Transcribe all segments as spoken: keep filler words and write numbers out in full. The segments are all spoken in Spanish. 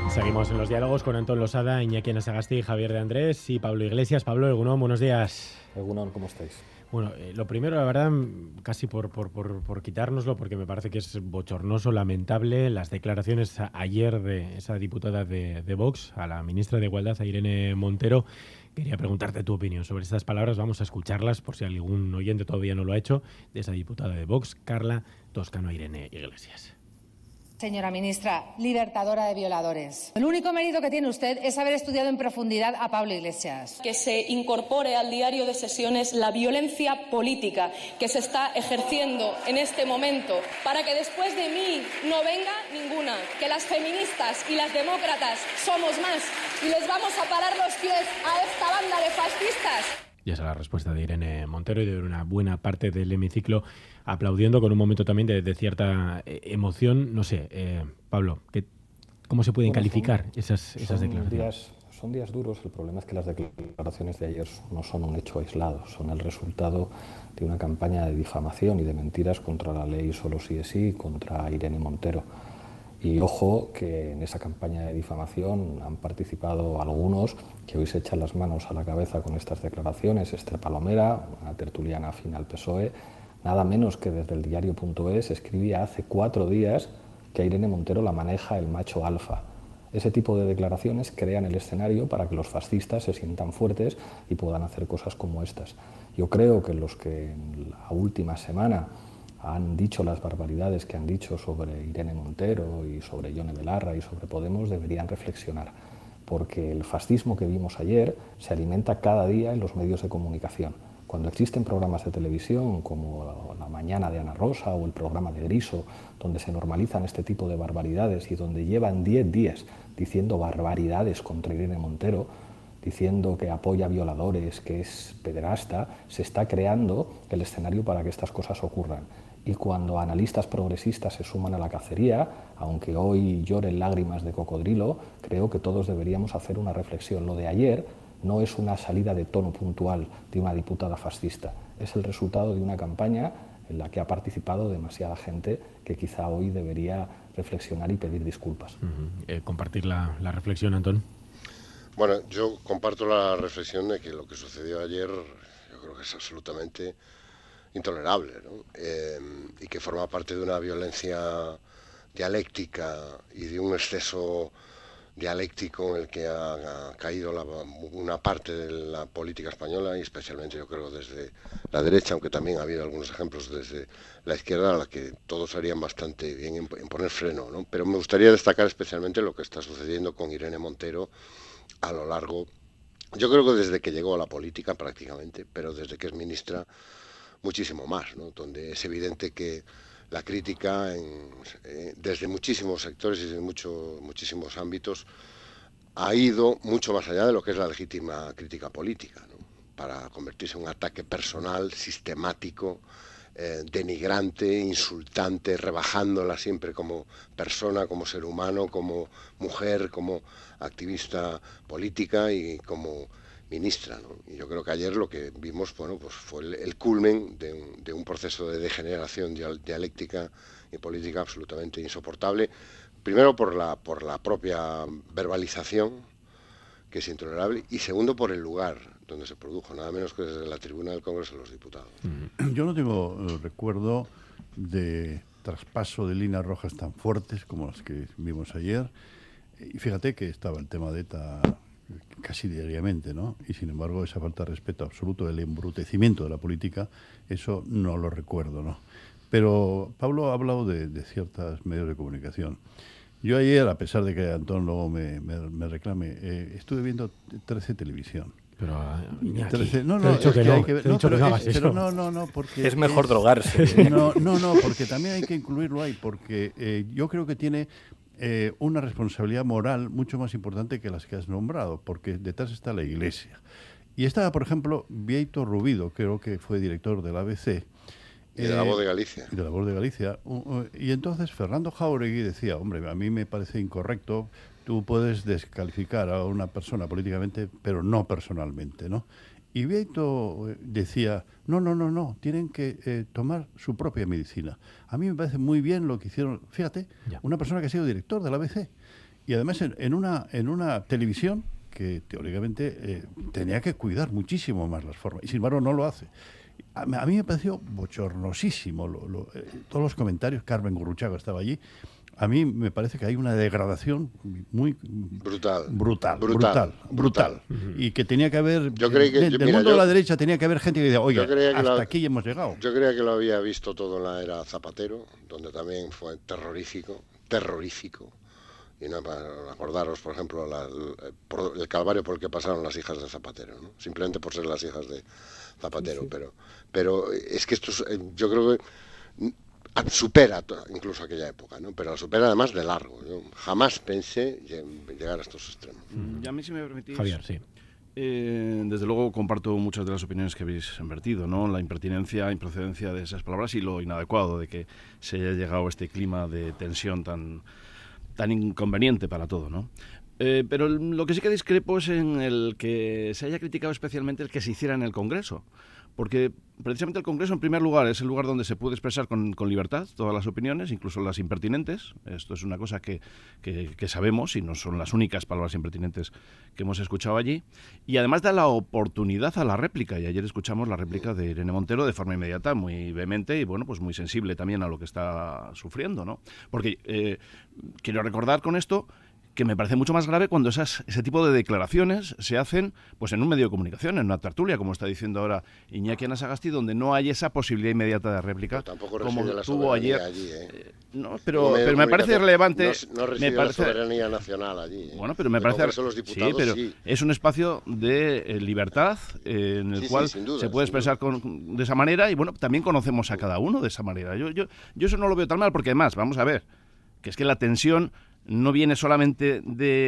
Seguimos en los diálogos con Antón Losada, Iñaki Anasagasti, Javier de Andrés y Pablo Iglesias. Pablo, Egunon, buenos días. Egunon, ¿cómo estáis? Bueno, eh, lo primero, la verdad, casi por, por, por, por quitárnoslo, porque me parece que es bochornoso, lamentable, las declaraciones a, ayer de esa diputada de, de Vox, a la ministra de Igualdad, a Irene Montero. Quería preguntarte tu opinión sobre estas palabras. Vamos a escucharlas, por si algún oyente todavía no lo ha hecho, de esa diputada de Vox, Carla Toscano Irene Iglesias. Señora ministra, libertadora de violadores. El único mérito que tiene usted es haber estudiado en profundidad a Pablo Iglesias. Que se incorpore al diario de sesiones la violencia política que se está ejerciendo en este momento, para que después de mí no venga ninguna, que las feministas y las demócratas somos más y les vamos a parar los pies a esta banda de fascistas. Y esa es la respuesta de Irene Montero y de una buena parte del hemiciclo aplaudiendo, con un momento también de, de cierta emoción. No sé, eh, Pablo, ¿qué, ¿cómo se pueden bueno, calificar son, esas, esas son declaraciones? Días, son días duros. El problema es que las declaraciones de ayer no son un hecho aislado, son el resultado de una campaña de difamación y de mentiras contra la ley Solo sí es sí, contra Irene Montero. Y ojo que en esa campaña de difamación han participado algunos que hoy se echan las manos a la cabeza con estas declaraciones. Esther Palomera, una tertuliana afín al P S O E, nada menos que desde el diario punto es escribía hace cuatro días que a Irene Montero la maneja el macho alfa. Ese tipo de declaraciones crean el escenario para que los fascistas se sientan fuertes y puedan hacer cosas como estas. Yo creo que los que en la última semana han dicho las barbaridades que han dicho sobre Irene Montero y sobre Yone Belarra y sobre Podemos deberían reflexionar, porque el fascismo que vimos ayer se alimenta cada día en los medios de comunicación. Cuando existen programas de televisión como La Mañana de Ana Rosa o el programa de Griso, donde se normalizan este tipo de barbaridades y donde llevan diez días diciendo barbaridades contra Irene Montero, diciendo que apoya violadores, que es pederasta, se está creando el escenario para que estas cosas ocurran. Y cuando analistas progresistas se suman a la cacería, aunque hoy lloren lágrimas de cocodrilo, creo que todos deberíamos hacer una reflexión. Lo de ayer no es una salida de tono puntual de una diputada fascista, es el resultado de una campaña en la que ha participado demasiada gente que quizá hoy debería reflexionar y pedir disculpas. Uh-huh. eh, compartir la, la reflexión, Antón. Bueno, yo comparto la reflexión de que lo que sucedió ayer yo creo que es absolutamente intolerable, ¿no? Eh, y que forma parte de una violencia dialéctica y de un exceso dialéctico en el que ha, ha caído la, una parte de la política española y especialmente yo creo desde la derecha, aunque también ha habido algunos ejemplos desde la izquierda a la que todos harían bastante bien en, en poner freno, ¿no? Pero me gustaría destacar especialmente lo que está sucediendo con Irene Montero a lo largo, yo creo que desde que llegó a la política prácticamente, pero desde que es ministra muchísimo más, ¿no? Donde es evidente que la crítica en, eh, desde muchísimos sectores y desde mucho, muchísimos ámbitos ha ido mucho más allá de lo que es la legítima crítica política, ¿no? Para convertirse en un ataque personal, sistemático, eh, denigrante, insultante, rebajándola siempre como persona, como ser humano, como mujer, como activista política y como ministra, ¿no? Y yo creo que ayer lo que vimos, bueno, pues fue el, el culmen de un, de un proceso de degeneración dialéctica y política absolutamente insoportable. Primero por la, por la propia verbalización, que es intolerable, y segundo por el lugar donde se produjo, nada menos que desde la tribuna del Congreso de los Diputados. Yo no tengo eh, recuerdo de traspaso de líneas rojas tan fuertes como las que vimos ayer. Y fíjate que estaba el tema de ETA casi diariamente, ¿no? Y sin embargo esa falta de respeto absoluto, el embrutecimiento de la política, eso no lo recuerdo, ¿no? Pero Pablo ha hablado de, de ciertos medios de comunicación. Yo ayer, a pesar de que Antón luego me, me, me reclame, eh, estuve viendo trece Televisión. Pero, Iñaki, trece, no, no, te he dicho que no, hay que ver, no, pero, que no, es, pero no, no, no, porque es mejor es, drogarse. No, no, no, porque también hay que incluirlo ahí, porque eh, yo creo que tiene eh, una responsabilidad moral mucho más importante que las que has nombrado, porque detrás está la Iglesia. Y estaba, por ejemplo, Bieito Rubido, creo que fue director del A B C. Y de la Voz de Galicia. De la Voz de Galicia. Y entonces Fernando Jáuregui decía, hombre, a mí me parece incorrecto, tú puedes descalificar a una persona políticamente, pero no personalmente, ¿no? Y Bieito decía, no, no, no, no, tienen que eh, tomar su propia medicina. A mí me parece muy bien lo que hicieron, fíjate, ya. Una persona que ha sido director de la A B C. y además en, en, una, en una televisión que teóricamente eh, tenía que cuidar muchísimo más las formas, y sin embargo no lo hace. A, a mí me pareció bochornosísimo lo, lo, eh, todos los comentarios. Carmen Gurruchaga estaba allí. A mí me parece que hay una degradación muy brutal, brutal, brutal, brutal, brutal. brutal. Y que tenía que haber, yo creí que, de, yo, del mira, mundo yo, de la derecha tenía que haber gente que decía, oye, hasta lo, aquí hemos llegado. Yo creía que lo había visto todo en la era Zapatero, donde también fue terrorífico, terrorífico. Y no, para acordaros, por ejemplo, la, el, por el calvario por el que pasaron las hijas de Zapatero, ¿no? Simplemente por ser las hijas de Zapatero. Sí. Pero, pero es que esto, yo creo que supera incluso aquella época, ¿no? Pero la supera además de largo. Yo jamás pensé llegar a estos extremos. Y a mí, si me permitís, Javier, sí. Eh, desde luego comparto muchas de las opiniones que habéis vertido, ¿no? La impertinencia, improcedencia de esas palabras y lo inadecuado de que se haya llegado a este clima de tensión tan, tan inconveniente para todo, ¿no? Eh, pero lo que sí que discrepo es en el que se haya criticado especialmente el que se hiciera en el Congreso. Porque precisamente el Congreso, en primer lugar, es el lugar donde se puede expresar con, con libertad todas las opiniones, incluso las impertinentes. Esto es una cosa que, que, que sabemos y no son las únicas palabras impertinentes que hemos escuchado allí. Y además da la oportunidad a la réplica. Y ayer escuchamos la réplica de Irene Montero de forma inmediata, muy vehemente y bueno, pues muy sensible también a lo que está sufriendo, ¿no? Porque eh, quiero recordar con esto que me parece mucho más grave cuando esas, ese tipo de declaraciones se hacen pues en un medio de comunicación, en una tertulia, como está diciendo ahora Iñaki Anasagasti, donde no hay esa posibilidad inmediata de réplica, como la tuvo ayer. Allí, ¿eh? No, pero, pero me parece relevante. No, no reside me parece, la soberanía nacional allí. ¿eh? Bueno, pero me parece. Los diputados, sí, pero sí. es un espacio de eh, libertad eh, en el sí, cual sí, duda, se puede expresar con, de esa manera y bueno, también conocemos a cada uno de esa manera. Yo, yo, yo eso no lo veo tan mal porque además, vamos a ver, que es que la tensión no viene solamente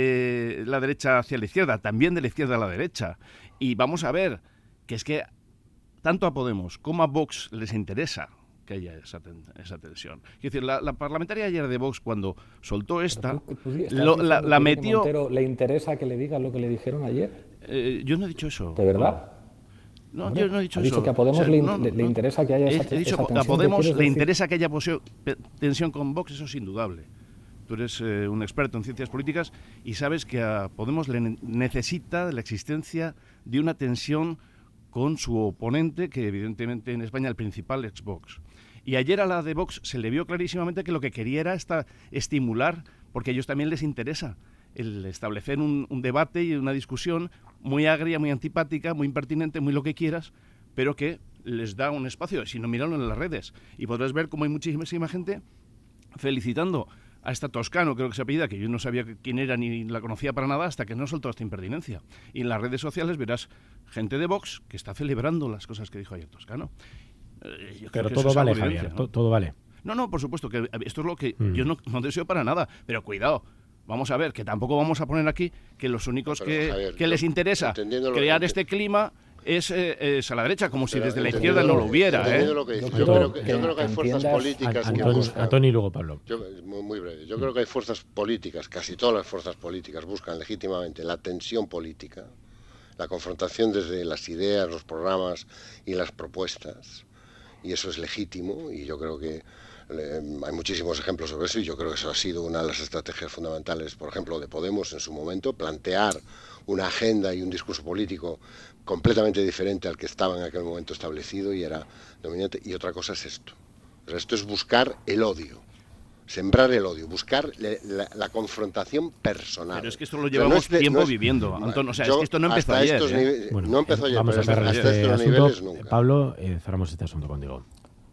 de la derecha hacia la izquierda, también de la izquierda a la derecha. Y vamos a ver que es que tanto a Podemos como a Vox les interesa que haya esa, ten, esa tensión. Es decir, la, la parlamentaria ayer de Vox, cuando soltó esta, tú, tú lo, la, la metió... Montero, ¿le interesa que le digan lo que le dijeron ayer? Eh, yo no he dicho eso. ¿De verdad? No, Hombre, yo no he dicho ha eso. dicho que a Podemos o sea, le, no, le, no, le interesa que haya esa, he, he dicho, esa tensión. A Podemos le decir? interesa que haya tensión con Vox, eso es indudable. Tú eres eh, un experto en ciencias políticas y sabes que a Podemos le necesita la existencia de una tensión con su oponente, que evidentemente en España el principal es Vox. Y ayer a la de Vox se le vio clarísimamente que lo que quería era esta, estimular, porque a ellos también les interesa, el establecer un, un debate y una discusión muy agria, muy antipática, muy impertinente, muy lo que quieras, pero que les da un espacio, si no míralo en las redes. Y podrás ver cómo hay muchísima gente felicitando a esta Toscano, creo que se apellida, que yo no sabía quién era ni la conocía para nada hasta que no soltó esta impertinencia. Y en las redes sociales verás gente de Vox que está celebrando las cosas que dijo ayer Toscano. Eh, pero todo vale, Javier, ¿no? todo, todo vale. No, no, por supuesto, que esto es lo que mm. yo no, no deseo para nada, pero cuidado. Vamos a ver, que tampoco vamos a poner aquí que los únicos pero, que, Javier, que les interesa crear que... este clima es, eh, es a la derecha, como pero si desde la izquierda no lo hubiera. ¿eh? Lo que yo, yo, creo que, yo creo que hay fuerzas políticas a, que Antoni, buscan... Antoni y luego Pablo. Yo, muy, muy breve. Yo mm. creo que hay fuerzas políticas, casi todas las fuerzas políticas buscan legítimamente la tensión política, la confrontación desde las ideas, los programas y las propuestas, y eso es legítimo, y yo creo que hay muchísimos ejemplos sobre eso y yo creo que eso ha sido una de las estrategias fundamentales, por ejemplo, de Podemos en su momento, plantear una agenda y un discurso político completamente diferente al que estaba en aquel momento establecido y era dominante. Y otra cosa es esto. O sea, esto es buscar el odio, sembrar el odio, buscar le, la, la confrontación personal. Pero es que esto lo llevamos o sea, no es de, tiempo no es, viviendo, Antón. O sea, yo, es que esto no empezó ayer. ¿eh? Nive- bueno, no empezó ayer, vamos pero a cerrar hasta este estos asunto. niveles nunca. Pablo, eh, cerramos este asunto contigo.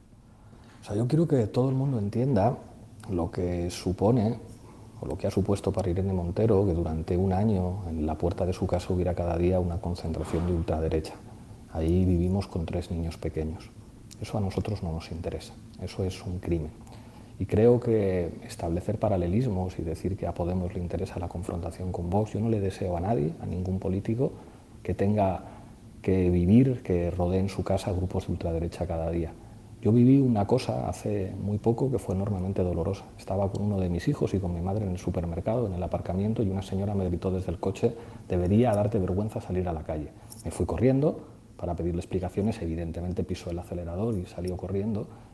O sea, yo quiero que todo el mundo entienda lo que supone, o lo que ha supuesto para Irene Montero, que durante un año en la puerta de su casa hubiera cada día una concentración de ultraderecha. Ahí vivimos con tres niños pequeños. Eso a nosotros no nos interesa, eso es un crimen. Y creo que establecer paralelismos y decir que a Podemos le interesa la confrontación con Vox, yo no le deseo a nadie, a ningún político, que tenga que vivir, que rodee en su casa grupos de ultraderecha cada día. Yo viví una cosa hace muy poco que fue enormemente dolorosa. Estaba con uno de mis hijos y con mi madre en el supermercado, en el aparcamiento, y una señora me gritó desde el coche: debería darte vergüenza salir a la calle. Me fui corriendo para pedirle explicaciones, evidentemente pisó el acelerador y salió corriendo,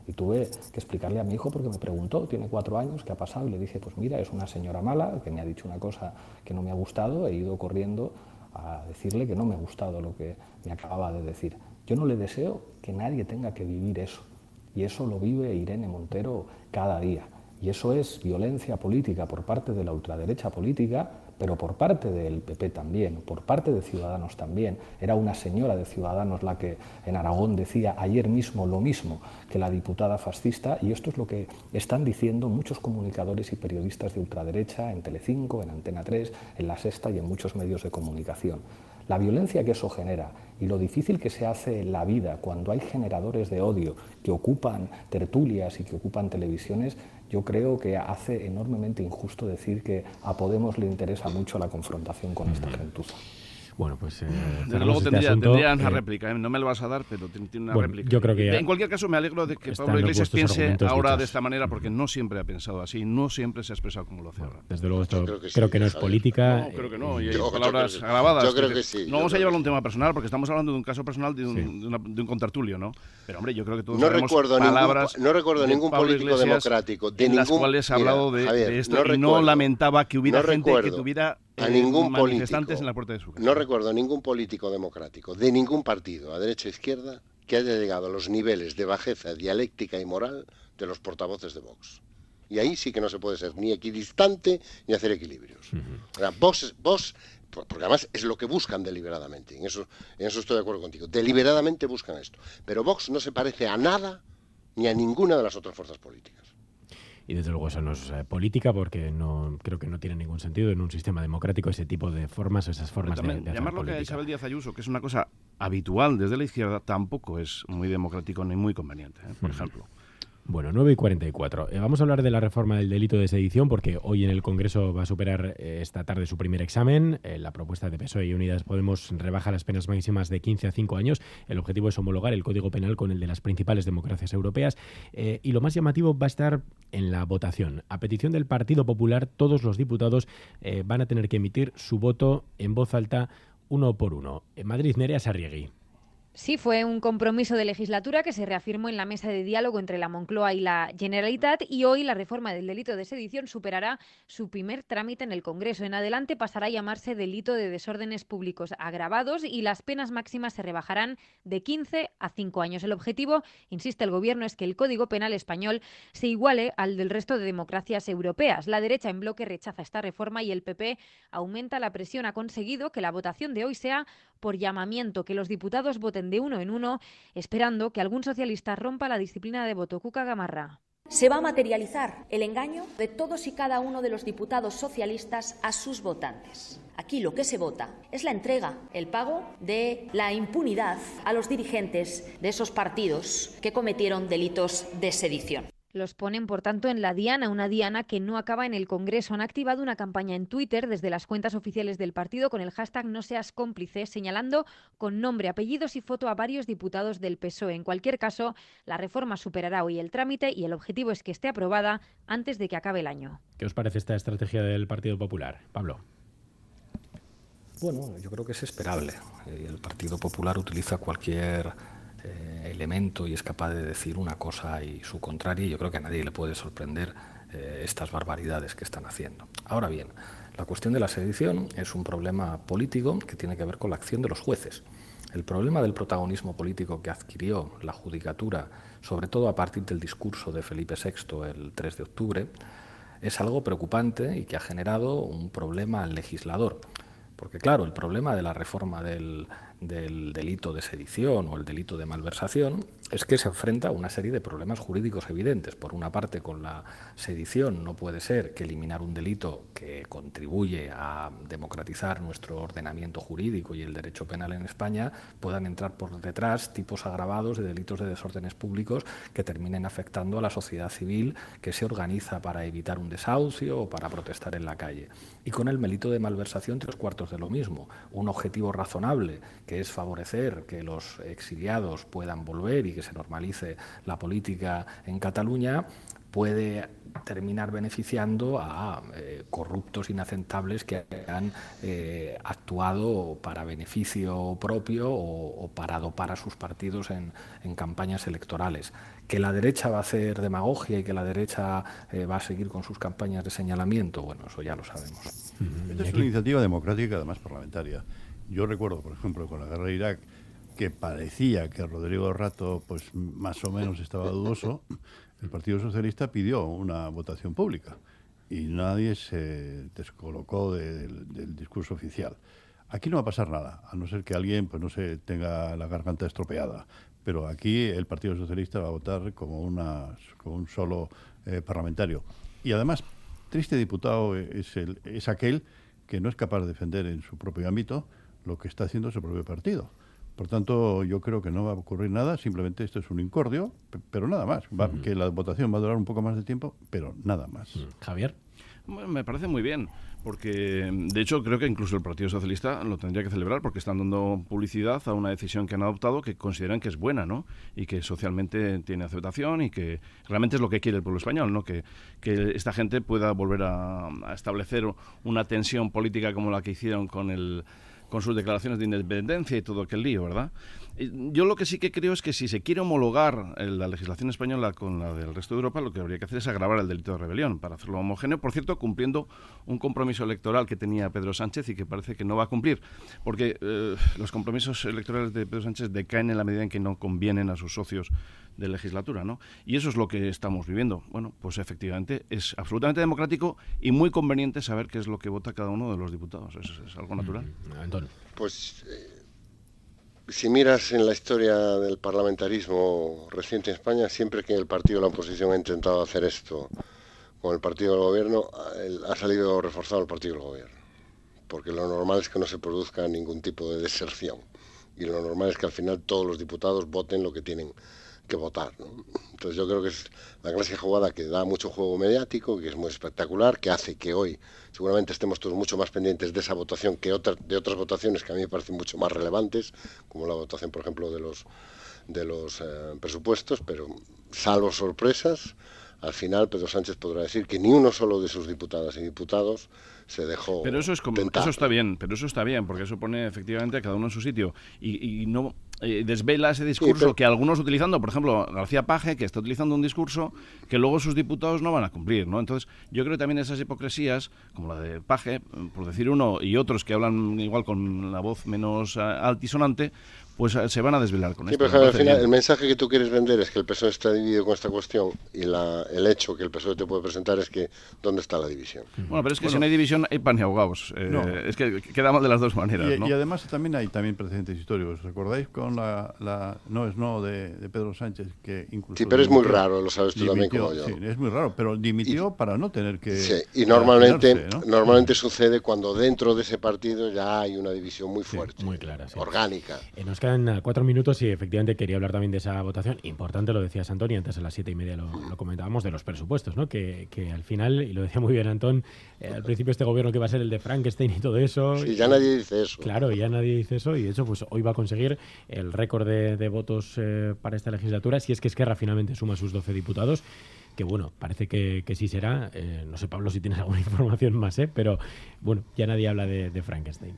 Y tuve que explicarle a mi hijo porque me preguntó, tiene cuatro años, ¿qué ha pasado? Y le dije, pues mira, es una señora mala que me ha dicho una cosa que no me ha gustado, he ido corriendo a decirle que no me ha gustado lo que me acababa de decir. Yo no le deseo que nadie tenga que vivir eso, y eso lo vive Irene Montero cada día. Y eso es violencia política por parte de la ultraderecha política, pero por parte del P P también, por parte de Ciudadanos también. Era una señora de Ciudadanos la que en Aragón decía ayer mismo lo mismo que la diputada fascista, y esto es lo que están diciendo muchos comunicadores y periodistas de ultraderecha en Telecinco, en Antena tres, en La Sexta y en muchos medios de comunicación. La violencia que eso genera y lo difícil que se hace la vida cuando hay generadores de odio que ocupan tertulias y que ocupan televisiones, yo creo que hace enormemente injusto decir que a Podemos le interesa mucho la confrontación con esta gentuza. Bueno, pues... Eh, Desde luego este tendría, asunto, tendría una eh, réplica, ¿eh? No me lo vas a dar, pero tiene una bueno, réplica. Yo creo que en cualquier caso, me alegro de que están Pablo los Iglesias vuestros piense argumentos ahora dichos. de esta manera, porque no siempre ha pensado así, no siempre se ha expresado como lo hace ahora. Desde luego, esto creo que sí, creo que no es Javier. política. No, creo que no, y hay Yo- yo palabras creo que- agravadas. yo creo que- que sí, No yo vamos a creo llevarlo a que un sí. tema personal, porque estamos hablando de un caso personal de un, Sí. de una- de un contertulio, ¿no? Pero, hombre, yo creo que todos No sabemos recuerdo ningún, palabras no recuerdo de ningún Pablo político Iglesias democrático de en ningún, las cuales ha mira, hablado de, Javier, de esto no y no recuerdo, lamentaba que hubiera no gente que recuerdo tuviera a eh, ningún manifestantes político, en la puerta de su casa. no recuerdo ningún político democrático de ningún partido, a derecha o izquierda, que haya llegado a los niveles de bajeza dialéctica y moral de los portavoces de Vox. Y ahí sí que no se puede ser ni equidistante ni hacer equilibrios. O sea, Vox, Vox, porque además es lo que buscan deliberadamente, en eso, en eso estoy de acuerdo contigo, deliberadamente buscan esto. Pero Vox no se parece a nada ni a ninguna de las otras fuerzas políticas. Y desde luego eso no es eh, política, porque no creo que no tiene ningún sentido en un sistema democrático ese tipo de formas o esas formas de, También, de hacer llamarlo que a política. Isabel Díaz Ayuso, que es una cosa habitual desde la izquierda, tampoco es muy democrático ni muy conveniente, ¿eh? Por ejemplo. Bueno, nueve y cuarenta y cuatro. Eh, vamos a hablar de la reforma del delito de sedición, porque hoy en el Congreso va a superar eh, esta tarde su primer examen. Eh, la propuesta de P S O E y Unidas Podemos rebaja las penas máximas de quince a cinco años. El objetivo es homologar el Código Penal con el de las principales democracias europeas. Eh, y lo más llamativo va a estar en la votación. A petición del Partido Popular, todos los diputados eh, van a tener que emitir su voto en voz alta, uno por uno. En Madrid, Nerea Sarriegui. Sí, fue un compromiso de legislatura que se reafirmó en la mesa de diálogo entre la Moncloa y la Generalitat, y hoy la reforma del delito de sedición superará su primer trámite en el Congreso. En adelante pasará a llamarse delito de desórdenes públicos agravados y las penas máximas se rebajarán de quince a cinco años. El objetivo, insiste el Gobierno, es que el Código Penal español se iguale al del resto de democracias europeas. La derecha en bloque rechaza esta reforma y el P P aumenta la presión. Ha conseguido que la votación de hoy sea por llamamiento, que los diputados voten de uno en uno, esperando que algún socialista rompa la disciplina de voto. Cuca Gamarra. Se va a materializar el engaño de todos y cada uno de los diputados socialistas a sus votantes. Aquí lo que se vota es la entrega, el pago de la impunidad a los dirigentes de esos partidos que cometieron delitos de sedición. Los ponen, por tanto, en la diana, una diana que no acaba en el Congreso. Han activado una campaña en Twitter desde las cuentas oficiales del partido con el hashtag No seas cómplice, señalando con nombre, apellidos y foto a varios diputados del P S O E. En cualquier caso, la reforma superará hoy el trámite y el objetivo es que esté aprobada antes de que acabe el año. ¿Qué os parece esta estrategia del Partido Popular? Pablo. Bueno, yo creo que es esperable. El Partido Popular utiliza cualquier eh, elemento y es capaz de decir una cosa y su contraria, y yo creo que a nadie le puede sorprender eh, estas barbaridades que están haciendo. Ahora bien, la cuestión de la sedición es un problema político que tiene que ver con la acción de los jueces. El problema del protagonismo político que adquirió la judicatura, sobre todo a partir del discurso de Felipe sexto el tres de octubre, es algo preocupante y que ha generado un problema al legislador. Porque claro, el problema de la reforma del, del delito de sedición o el delito de malversación es que se enfrenta a una serie de problemas jurídicos evidentes. Por una parte, con la sedición no puede ser que eliminar un delito que contribuye a democratizar nuestro ordenamiento jurídico y el derecho penal en España puedan entrar por detrás tipos agravados de delitos de desórdenes públicos que terminen afectando a la sociedad civil que se organiza para evitar un desahucio o para protestar en la calle. Y con el delito de malversación tres cuartos de lo mismo. Un objetivo razonable que es favorecer que los exiliados puedan volver y que se normalice la política en Cataluña, puede terminar beneficiando a eh, corruptos inaceptables que han eh, actuado para beneficio propio o, o para dopar a sus partidos en, en campañas electorales. Que la derecha va a hacer demagogia y que la derecha eh, va a seguir con sus campañas de señalamiento, bueno, eso ya lo sabemos. Esta es una iniciativa democrática, además parlamentaria. Yo recuerdo, por ejemplo, con la guerra de Irak, que parecía que Rodrigo Rato pues más o menos estaba dudoso. El Partido Socialista pidió una votación pública y nadie se descolocó de, de, del discurso oficial. Aquí no va a pasar nada, a no ser que alguien pues no se tenga la garganta estropeada. Pero aquí el Partido Socialista va a votar como, una, como un solo eh, parlamentario. Y además, triste diputado es, el, es aquel que no es capaz de defender en su propio ámbito lo que está haciendo su propio partido. Por tanto, yo creo que no va a ocurrir nada, simplemente esto es un incordio, pero nada más. Va, uh-huh. Que la votación va a durar un poco más de tiempo, pero nada más. Uh-huh. Javier. Bueno, me parece muy bien, porque de hecho creo que incluso el Partido Socialista lo tendría que celebrar, porque están dando publicidad a una decisión que han adoptado que consideran que es buena, ¿no? Y que socialmente tiene aceptación y que realmente es lo que quiere el pueblo español, ¿no? Que, que esta gente pueda volver a, a establecer una tensión política como la que hicieron con el... con sus declaraciones de independencia y todo aquel lío, ¿verdad? Yo lo que sí que creo es que si se quiere homologar la legislación española con la del resto de Europa, lo que habría que hacer es agravar el delito de rebelión para hacerlo homogéneo, por cierto, cumpliendo un compromiso electoral que tenía Pedro Sánchez y que parece que no va a cumplir, porque eh, los compromisos electorales de Pedro Sánchez decaen en la medida en que no convienen a sus socios de legislatura, ¿no? Y eso es lo que estamos viviendo. Bueno, pues efectivamente es absolutamente democrático y muy conveniente saber qué es lo que vota cada uno de los diputados. Es, es algo natural. Mm, Antonio. Pues eh, si miras en la historia del parlamentarismo reciente en España, siempre que el partido de la oposición ha intentado hacer esto con el partido del gobierno, el, ha salido reforzado el partido del gobierno. Porque lo normal es que no se produzca ningún tipo de deserción. Y lo normal es que al final todos los diputados voten lo que tienen que votar, ¿no? Entonces yo creo que es la clásica jugada que da mucho juego mediático, que es muy espectacular, que hace que hoy seguramente estemos todos mucho más pendientes de esa votación que otra, de otras votaciones que a mí me parecen mucho más relevantes, como la votación, por ejemplo, de los de los eh, presupuestos, pero salvo sorpresas, al final Pedro Sánchez podrá decir que ni uno solo de sus diputadas y diputados se dejó pero eso es como, tentar. Eso está bien, pero eso está bien, porque eso pone efectivamente a cada uno en su sitio y, y no eh, desvela ese discurso sí, pero... que algunos utilizando, por ejemplo, García Paje, que está utilizando un discurso que luego sus diputados no van a cumplir, ¿no? Entonces, yo creo que también esas hipocresías, como la de Paje, por decir uno, y otros que hablan igual con la voz menos uh, altisonante, pues uh, se van a desvelar con sí, esto. Pero, al final, el mensaje que tú quieres vender es que el P S O E está dividido con esta cuestión y la, el hecho que el P S O E te puede presentar es que ¿dónde está la división? Bueno, pero es que bueno, si no hay división hay pan y ahogados. Eh, no. Es que queda mal de las dos maneras, y, ¿no? y además también hay también precedentes históricos. ¿Os acordáis con la, la no es no de, de Pedro Sánchez? Que incluso sí, pero dimitió, es muy raro, lo sabes tú dimitió, también como yo. Sí, es muy raro, pero dimitió y, para no tener que... Sí, y normalmente, ¿no? normalmente sucede cuando dentro de ese partido ya hay una división muy fuerte, sí, muy clara, sí. orgánica. Eh, nos quedan cuatro minutos y efectivamente quería hablar también de esa votación. Importante, lo decías Antonio, antes a las siete y media lo, lo comentábamos, de los presupuestos, ¿no? Que, que al final, y lo decía muy bien Antón, eh, al principio este gobierno que va a ser el de Frankenstein y todo eso. Sí, y, ya nadie dice eso. Claro, ya nadie dice eso y de hecho pues hoy va a conseguir el récord de, de votos eh, para esta legislatura, si es que Esquerra finalmente suma sus doce diputados, que bueno, parece que, que sí será. Eh, no sé, Pablo, si tienes alguna información más, ¿eh? Pero bueno, ya nadie habla de, de Frankenstein.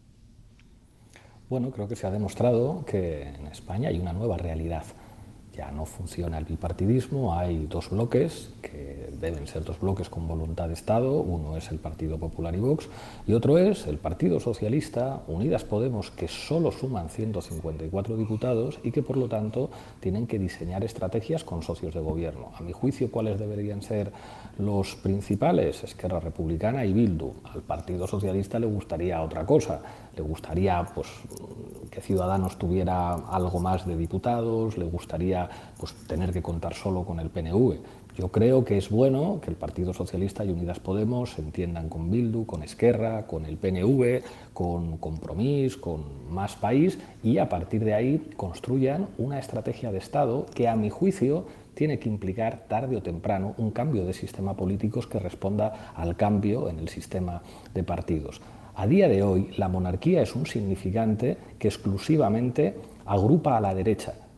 Bueno, creo que se ha demostrado que en España hay una nueva realidad. Ya no funciona el bipartidismo, hay dos bloques que deben ser dos bloques con voluntad de Estado. Uno es el Partido Popular y Vox y otro es el Partido Socialista, Unidas Podemos, que solo suman ciento cincuenta y cuatro diputados y que por lo tanto tienen que diseñar estrategias con socios de gobierno. A mi juicio, ¿cuáles deberían ser los principales? Esquerra Republicana y Bildu. Al Partido Socialista le gustaría otra cosa. Le gustaría pues, que Ciudadanos tuviera algo más de diputados, le gustaría pues, tener que contar solo con el P N V. Yo creo que es bueno que el Partido Socialista y Unidas Podemos se entiendan con Bildu, con Esquerra, con el P N V, con Compromís, con Más País y a partir de ahí construyan una estrategia de Estado que a mi juicio tiene que implicar tarde o temprano un cambio de sistema políticos que responda al cambio en el sistema de partidos. A día de hoy, la monarquía es un significante que exclusivamente agrupa a la derecha.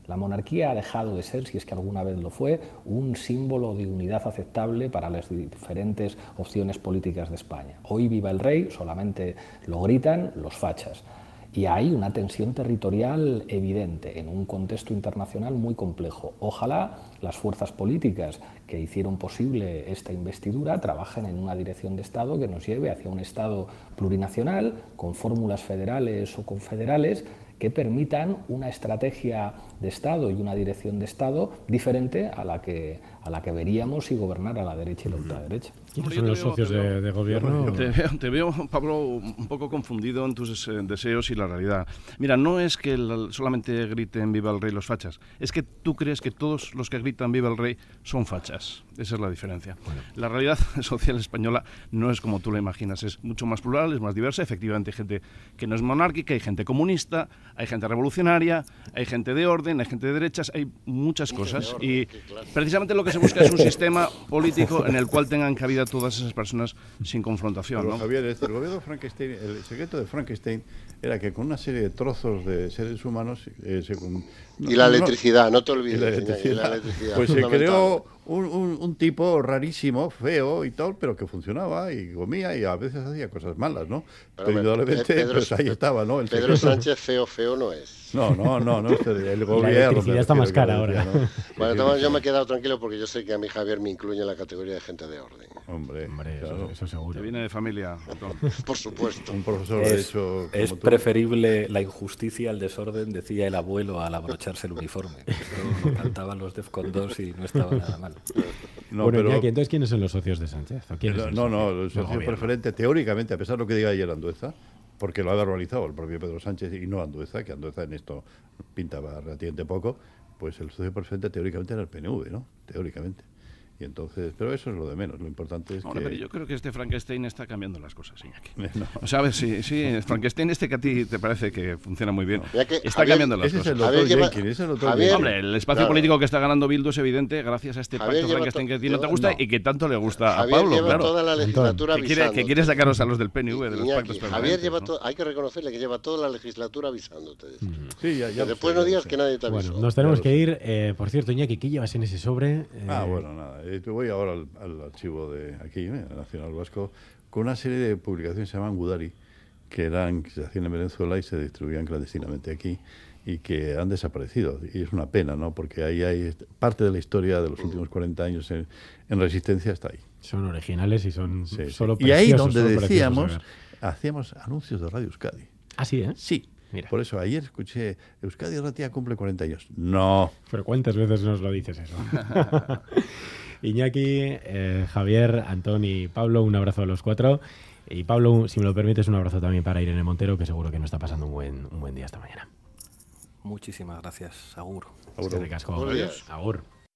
La monarquía ha dejado de ser, si es que alguna vez lo fue, un símbolo de unidad aceptable para las diferentes opciones políticas de España. Hoy viva el rey, solamente lo gritan los fachas. Y hay una tensión territorial evidente en un contexto internacional muy complejo. Ojalá las fuerzas políticas que hicieron posible esta investidura trabajen en una dirección de Estado que nos lleve hacia un Estado plurinacional, con fórmulas federales o confederales, que permitan una estrategia de Estado y una dirección de Estado diferente a la que, a la que veríamos si gobernara la derecha y la ultraderecha. ¿Quiénes son los socios de, de gobierno? Te veo, te veo, Pablo, un poco confundido en tus deseos y la realidad. Mira, no es que el, solamente griten viva el rey los fachas, es que tú crees que todos los que gritan viva el rey son fachas. Esa es la diferencia. Bueno. La realidad social española no es como tú la imaginas, es mucho más plural, es más diversa. Efectivamente hay gente que no es monárquica, hay gente comunista, hay gente revolucionaria, hay gente de orden, hay gente de derechas, hay muchas cosas. Y precisamente lo que se busca es un sistema político en el cual tengan cabida todas esas personas sin confrontación. Pero, ¿no? Javier, el gobierno de Frankenstein, el secreto de Frankenstein era que con una serie de trozos de seres humanos eh, se, no, y la electricidad, no, no te olvides. Y la electricidad, y la electricidad pues se creó un, un, un tipo rarísimo, feo y tal, pero que funcionaba y comía y a veces hacía cosas malas, ¿no? Pero, pero indudablemente, Pedro, pues ahí estaba, ¿no? El Pedro Sánchez feo, feo no es. No, no, no, no. El gobierno. La electricidad está más cara ahora. ¿no? Bueno, Tomás, yo me he quedado tranquilo porque yo sé que a mí Javier me incluye en la categoría de gente de orden. Hombre, Hombre, claro. eso, eso seguro. Te viene de familia, por supuesto. Un profesor es, de hecho. Es preferible la injusticia al desorden, decía el abuelo al abrocharse el uniforme. Eso cantaban los Defcon dos y no estaba nada mal. No, bueno, pero, Iñaki, entonces, ¿quiénes son los socios de Sánchez? ¿O quién es el no, socio? no, el socio preferente, teóricamente, a pesar de lo que diga ayer Andueza, porque lo ha verbalizado el propio Pedro Sánchez y no Andueza, que Andueza en esto pintaba relativamente poco, pues el socio preferente teóricamente era el P N V, ¿no? Teóricamente. Y entonces, pero eso es lo de menos, lo importante es Ahora, que... pero yo creo que este Frankenstein está cambiando las cosas, Iñaki. No. O sea, a ver, sí, sí, Frankenstein este que a ti te parece que funciona muy bien, no. que, está Javier, cambiando las ese cosas. Es el doctor Jenkins, ese es el doctor Javier, Hombre, el espacio claro. político que está ganando Bildu es evidente gracias a este Javier pacto Frankenstein que a ti no te lleva, gusta no. y que tanto le gusta Javier a Pablo, lleva claro. toda la legislatura que quiere, que quiere sacaros a los del P N V de los Iñaki, pactos Javier permanentes, lleva ¿no? to, hay que reconocerle que lleva toda la legislatura avisándote. De Mm. Sí, ya, ya después sé, no digas sé. que nadie te avisó. Bueno, nos tenemos que ir. Eh, por cierto, Iñaki, ¿qué llevas en ese sobre? Eh... Ah, bueno, nada. Eh, voy ahora al, al archivo de aquí, eh, Nacional Vasco, con una serie de publicaciones que se llaman Gudari, que eran que se hacían en Venezuela y se distribuían clandestinamente aquí y que han desaparecido. Y es una pena, ¿no? Porque ahí hay parte de la historia de los últimos cuarenta años en, en Resistencia está ahí. Son originales y son Sí, solo sí. Y ahí preciosos, donde solo decíamos, preciosos de ver. hacíamos anuncios de Radio Euskadi. Ah, sí, ¿eh? Sí. Mira. Por eso ayer escuché, Euskadi Ratia cumple cuarenta años. No. Pero ¿cuántas veces nos lo dices eso? Iñaki, eh, Javier, Antón y Pablo, un abrazo a los cuatro. Y Pablo, si me lo permites, un abrazo también para Irene Montero, que seguro que no está pasando un buen, un buen día esta mañana. Muchísimas gracias, Agur. Agur. Eskerrik asko. Buenos días. Agur.